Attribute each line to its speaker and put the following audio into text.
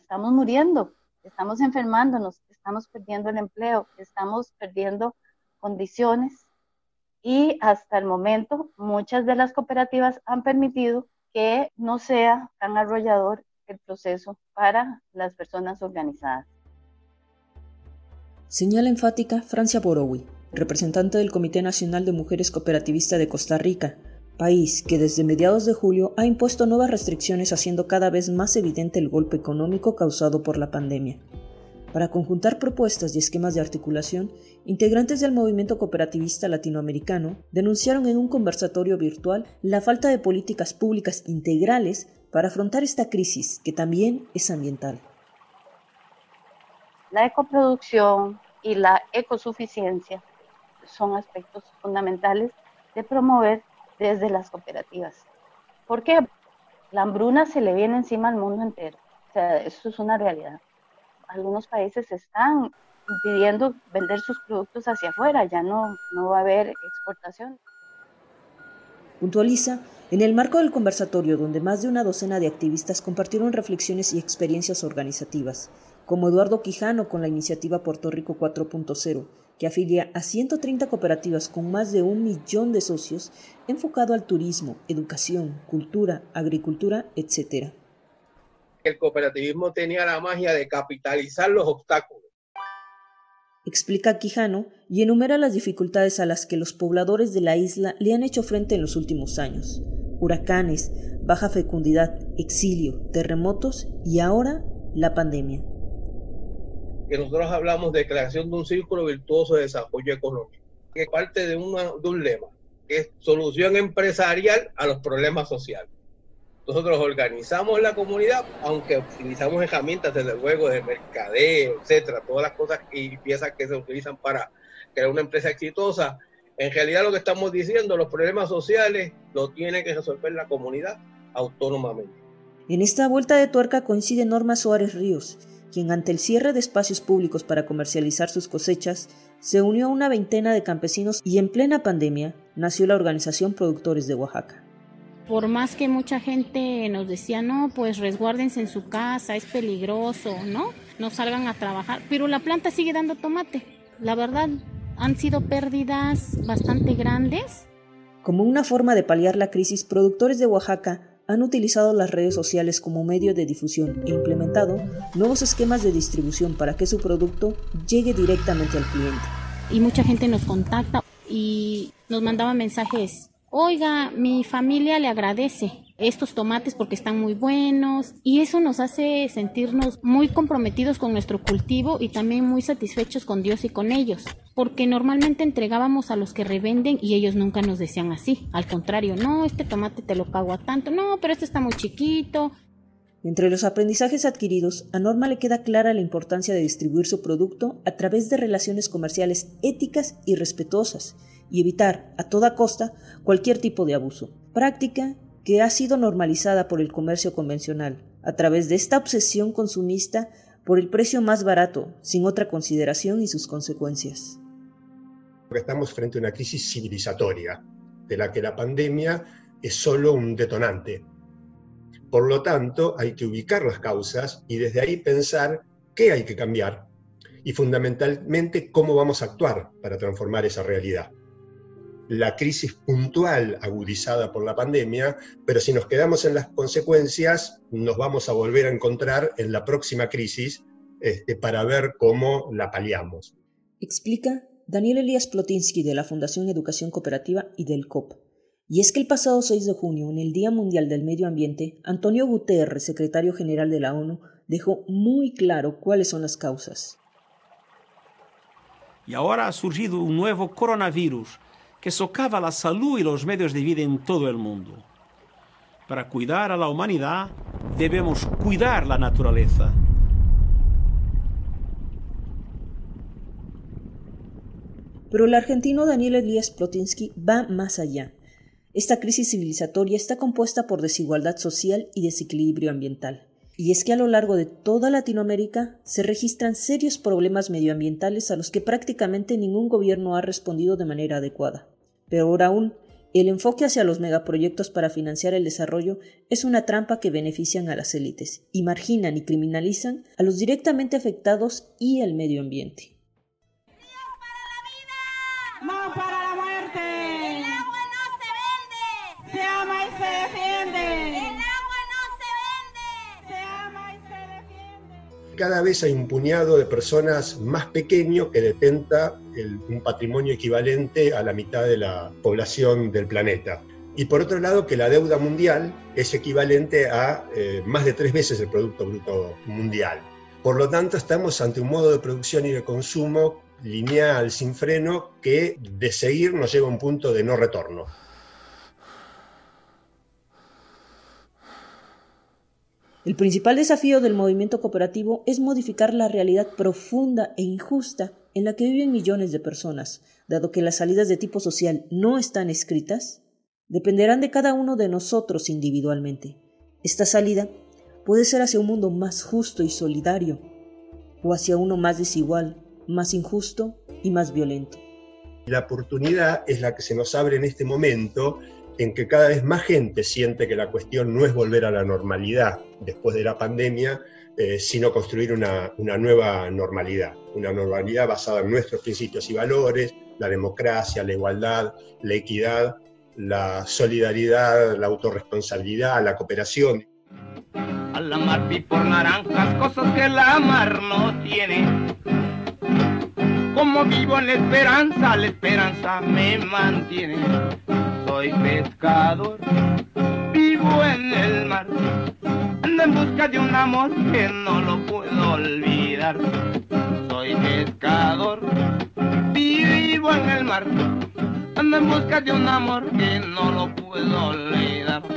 Speaker 1: estamos muriendo, estamos enfermándonos, estamos perdiendo el empleo, estamos perdiendo condiciones y hasta el momento muchas de las cooperativas han permitido que no sea tan arrollador el proceso para las personas organizadas.
Speaker 2: Señala enfática Francia Borowi, representante del Comité Nacional de Mujeres Cooperativistas de Costa Rica, país que desde mediados de julio ha impuesto nuevas restricciones, haciendo cada vez más evidente el golpe económico causado por la pandemia. Para conjuntar propuestas y esquemas de articulación, integrantes del movimiento cooperativista latinoamericano denunciaron en un conversatorio virtual la falta de políticas públicas integrales para afrontar esta crisis, que también es ambiental.
Speaker 1: La ecoproducción y la ecosuficiencia son aspectos fundamentales de promover desde las cooperativas. ¿Por qué? La hambruna se le viene encima al mundo entero. O sea, eso es una realidad. Algunos países están impidiendo vender sus productos hacia afuera, ya no va a haber exportación.
Speaker 2: Puntualiza, en el marco del conversatorio, donde más de una docena de activistas compartieron reflexiones y experiencias organizativas, como Eduardo Quijano con la iniciativa Puerto Rico 4.0, que afilia a 130 cooperativas con más de 1 millón de socios, enfocado al turismo, educación, cultura, agricultura, etc.
Speaker 3: El cooperativismo tenía la magia de capitalizar los obstáculos.
Speaker 2: Explica Quijano y enumera las dificultades a las que los pobladores de la isla le han hecho frente en los últimos años: huracanes, baja fecundidad, exilio, terremotos y ahora la pandemia.
Speaker 3: Que nosotros hablamos de creación de un círculo virtuoso de desarrollo económico, que es parte de un lema, que es solución empresarial a los problemas sociales. Nosotros organizamos la comunidad, aunque utilizamos herramientas, desde luego, de mercadeo, etcétera, todas las cosas y piezas que se utilizan para crear una empresa exitosa. En realidad lo que estamos diciendo, los problemas sociales los tiene que resolver la comunidad autónomamente.
Speaker 2: En esta vuelta de tuerca coincide Norma Suárez Ríos, quien ante el cierre de espacios públicos para comercializar sus cosechas, se unió a una veintena de campesinos y en plena pandemia nació la organización Productores de Oaxaca.
Speaker 4: Por más que mucha gente nos decía, no, pues resguárdense en su casa, es peligroso, no salgan a trabajar, pero la planta sigue dando tomate. La verdad, han sido pérdidas bastante grandes.
Speaker 2: Como una forma de paliar la crisis, Productores de Oaxaca han utilizado las redes sociales como medio de difusión e implementado nuevos esquemas de distribución para que su producto llegue directamente al cliente.
Speaker 4: Y mucha gente nos contacta y nos mandaba mensajes: oiga, mi familia le agradece estos tomates porque están muy buenos, y eso nos hace sentirnos muy comprometidos con nuestro cultivo y también muy satisfechos con Dios y con ellos, porque normalmente entregábamos a los que revenden y ellos nunca nos decían así, al contrario, no, este tomate te lo pago a tanto, no, pero este está muy chiquito.
Speaker 2: Entre los aprendizajes adquiridos, a Norma le queda clara la importancia de distribuir su producto a través de relaciones comerciales éticas y respetuosas, y evitar a toda costa cualquier tipo de abuso, práctica que ha sido normalizada por el comercio convencional, a través de esta obsesión consumista por el precio más barato, sin otra consideración y sus consecuencias.
Speaker 5: Estamos frente a una crisis civilizatoria, de la que la pandemia es solo un detonante. Por lo tanto, hay que ubicar las causas y desde ahí pensar qué hay que cambiar y fundamentalmente cómo vamos a actuar para transformar esa realidad. La crisis puntual agudizada por la pandemia, pero si nos quedamos en las consecuencias, nos vamos a volver a encontrar en la próxima crisis para ver cómo la paliamos.
Speaker 2: Explica Daniel Elías Plotinsky de la Fundación Educación Cooperativa y del COP. Y es que el pasado 6 de junio, en el Día Mundial del Medio Ambiente, Antonio Guterres, secretario general de la ONU, dejó muy claro cuáles son las causas.
Speaker 6: Y ahora ha surgido un nuevo coronavirus que socava la salud y los medios de vida en todo el mundo. Para cuidar a la humanidad, debemos cuidar la naturaleza.
Speaker 2: Pero el argentino Daniel Elías Plotinsky va más allá. Esta crisis civilizatoria está compuesta por desigualdad social y desequilibrio ambiental. Y es que a lo largo de toda Latinoamérica se registran serios problemas medioambientales a los que prácticamente ningún gobierno ha respondido de manera adecuada. Peor aún, El enfoque hacia los megaproyectos para financiar el desarrollo es una trampa que benefician a las élites y marginan y criminalizan a los directamente afectados y al medio ambiente.
Speaker 7: ¡Ríos para la vida! ¡No para la muerte! ¡El agua no se vende! ¡Se ama y se defiende! ¡El agua no se vende! ¡Se ama y se defiende!
Speaker 5: Cada vez hay un puñado de personas más pequeño que detenta un patrimonio equivalente a la mitad de la población del planeta. Y por otro lado, que la deuda mundial es equivalente a más de 3 veces el Producto Bruto Mundial. Por lo tanto, estamos ante un modo de producción y de consumo lineal, sin freno, que de seguir nos lleva a un punto de no retorno.
Speaker 2: El principal desafío del movimiento cooperativo es modificar la realidad profunda e injusta en la que viven millones de personas, dado que las salidas de tipo social no están escritas, dependerán de cada uno de nosotros individualmente. Esta salida puede ser hacia un mundo más justo y solidario, o hacia uno más desigual, más injusto y más violento.
Speaker 5: La oportunidad es la que se nos abre en este momento, en que cada vez más gente siente que la cuestión no es volver a la normalidad después de la pandemia, sino construir una nueva normalidad, una normalidad basada en nuestros principios y valores, la democracia, la igualdad, la equidad, la solidaridad, la autorresponsabilidad, la cooperación.
Speaker 8: A la mar vi por naranjas, cosas que la mar no tiene. Como vivo en la esperanza me mantiene. Soy pescador, vivo en el mar, ando en busca de un amor que no lo puedo olvidar. Soy pescador, vivo en el mar, ando en busca de un amor que no lo puedo olvidar.